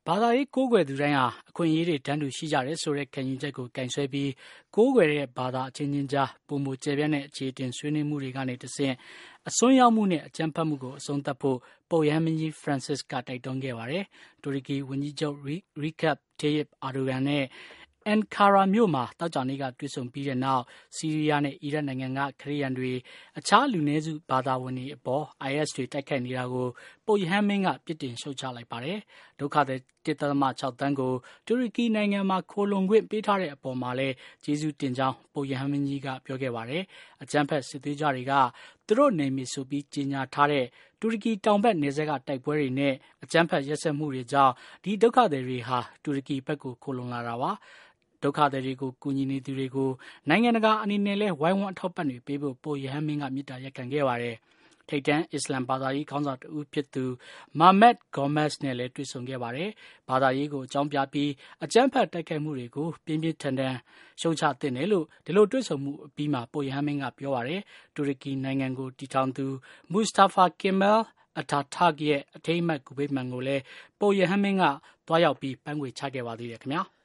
ဘာသာရေးကိုးကွယ်သူတိုင်းဟာအခွင့်အရေးတွေတန်းတူရှိကြတယ်ဆိုတဲ့ခံယူချက်ကိုကင်ဆယ်ပြီးကိုးကွယ်တဲ့ဘာသာအချင်းချင်းကြားပုံမူကျယ်ပြန့်တဲ့အခြေတင်ဆွေးနွေးမှုတွေကနေတဆင့်အစွန်းရောက်မှုနဲ့အကြမ်းဖက်မှုကိုအဆုံးသတ်ဖို့ပုပ်ရဟန်းမင်းကြီး Francis ကတိုက်တွန်းခဲ့ပါတယ်။တူရကီဝန်ကြီးချုပ် Recep Tayyip Erdogan နဲ့အန်ကာရာမြို့မှာသောကြာနေ့ကတွေ့ဆုံပြီးတဲ့နောက်ဆီးရီးယားနဲ့အီရတ်နိုင်ငံကခရစ်ယာန်တွေအခြားလူနည်းစုဘာသာဝင်တွေအပေါ် IS တွေတိုက်ခိုက်နေတာကိုပုပ်ရဟန်းမင်းကပြစ်တင်ရှုတ်ချလိုက်ပါတယ်။ဒုက္ခသည် 1.6 သန်းကိုတူရကီနိုင်ငံမှာခိုလှုံခွင့်ပေးထားတဲ့အပေါ်မှာလည်းကျေးဇူးတင်ကြောင်းပုပ်ရဟန်းမင်းကြီးကပြောခဲ့ပါတယ်။အကြမ်းဖက်စစ်သွေးကြွတွေကသူတို့နယ်မြေဆိုပြီးကြေညာထားတဲ့တူရကီတောင်ဘက်နယ်စပ်ကတိုက်ပွဲတွေနဲ့အကြမ်းဖက်ရက်စက်မှုတွေကြောင့်ဒီဒုက္ခသည်တွေဟာတူရကီဘက်ကိုခိုလှုံလာတာပါ။ဒုက္ခသည်တွေကိုကူညီနေသူတွေကိုနိုင်ငံတကာအနေနဲ့လဲဝိုင်းဝန်းအထောက်ပံ့တွေပေးဖို့ပုပ်ရဟန်းမင်းကမြစ်တာရက်ခံခဲ့ပါတယ်။ထိပ်တန်းအစ္စလမ်ဘာသာရေးခေါင်းဆောင်တဦးဖြစ်သူ Mehmet Gomez နဲ့လည်းတွေ့ဆုံခဲ့ပါတယ်။ဘာသာရေးကိုအကြောင်းပြပြီးအကြမ်းဖက်တိုက်ခိုက်မှုတွေကိုပြင်းပြင်းထန်ထန်ရှုံချသင့်တယ်လို့ဒီလိုတွေ့ဆုံမှုအပြီးမှာပုပ်ရဟန်းမင်းကပြောပါတယ်။တူရကီနိုင်ငံကိုတည်ထောင်သူ Mustafa Kemal Atatürk ရဲ့အထိမ်းအမှတ်ဂူဗိမာန်ကိုလည်းပုပ်ရဟန်းမင်းကတွားရောက်ပြီးပန်းခွေချခဲ့ပါသေးတယ်ခင်ဗျာ။